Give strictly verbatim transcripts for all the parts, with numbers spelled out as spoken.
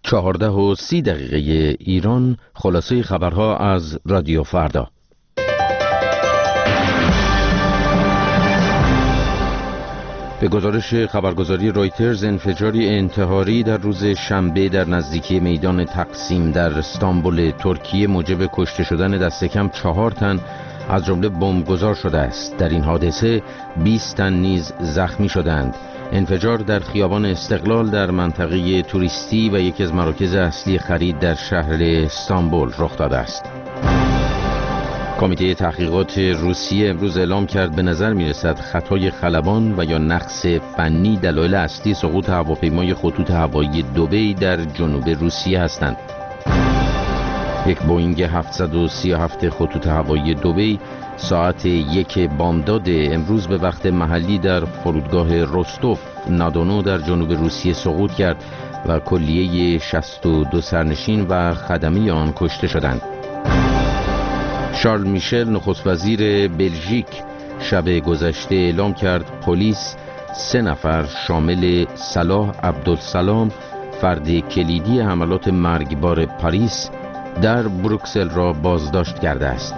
چهارده و سی دقیقه ایران. خلاصه خبرها از رادیو فردا. به گزارش خبرگزاری رویترز، انفجاری انتحاری در روز شنبه در نزدیکی میدان تقسیم در استانبول ترکیه موجب کشته شدن دست کم چهار تن از جمله بمبگذار شده است. در این حادثه بیست تن نیز زخمی شدند. انفجار در خیابان استقلال در منطقه توریستی و یکی از مراکز اصلی خرید در شهر استانبول رخ داده است. کمیته تحقیقات روسیه امروز اعلام کرد به نظر می‌رسد خطای خلبان و یا نقص فنی دلایل اصلی سقوط هواپیمای خطوط هوایی دبی در جنوب روسیه هستند. یک بوئینگ هفتصد و سی و هفت خطوط هوایی دبی ساعت یک بامداد امروز به وقت محلی در فرودگاه رستوف نادونو در جنوب روسیه سقوط کرد و کلیه شصت و دو سرنشین و خدمه آن کشته شدند. شارل میشل نخست وزیر بلژیک شب گذشته اعلام کرد پلیس سه نفر شامل صلاح عبدالسلام فرد کلیدی حملات مرگبار پاریس در بروکسل را بازداشت کرده است.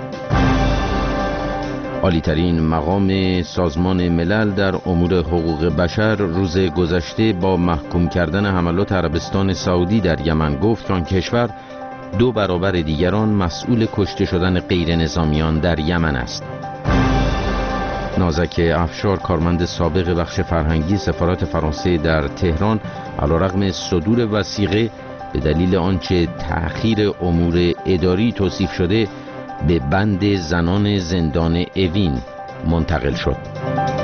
عالی‌ترین مقام سازمان ملل در امور حقوق بشر روز گذشته با محکوم کردن حملات عربستان سعودی در یمن گفت که آن کشور دو برابر دیگران مسئول کشته شدن غیر نظامیان در یمن است. نازک افشار کارمند سابق بخش فرهنگی سفارت فرانسه در تهران علیرغم صدور وثیقه به دلیل آنچه تأخیر امور اداری توصیف شده به بند زنان زندان اوین منتقل شد.